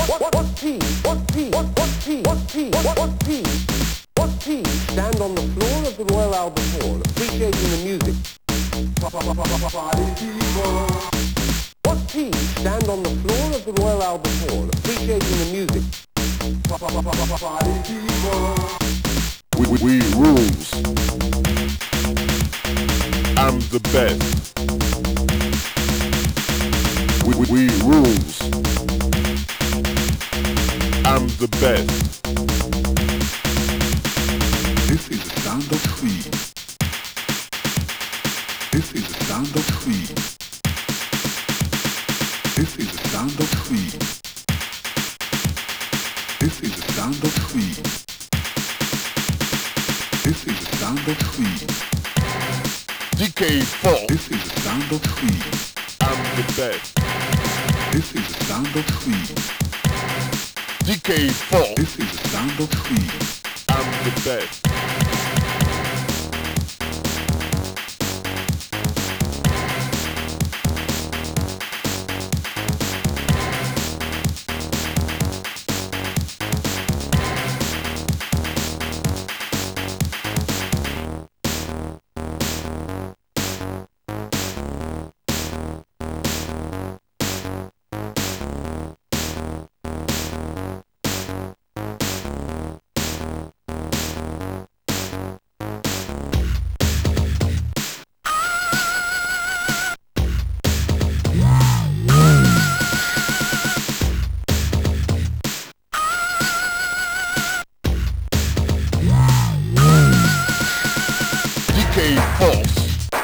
Stand on the floor of the Royal Albert Hall, appreciating the music. Party people. What team stand on the floor of the Royal Albert Hall, appreciating the music? Party people. We rules. I'm the best. We rules. I'm the best. This is the sound of freedom. This is the sound of freedom. This is the sound of freedom. This is the sound of freedom. This is the sound of freedom. DK4. This is the sound of freedom. I'm the best. This is the sound of freedom. DK4. This is the sound of freedom. I'm the best. DK Force.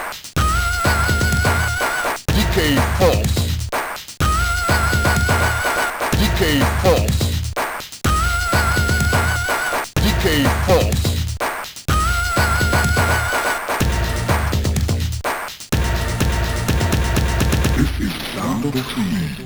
DK Force. DK Force. DK Force. This is the sound of freedom.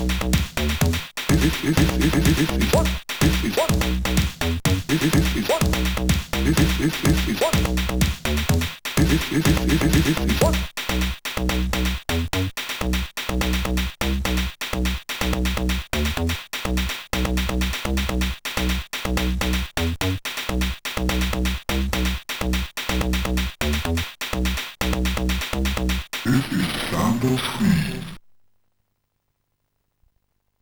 This is what?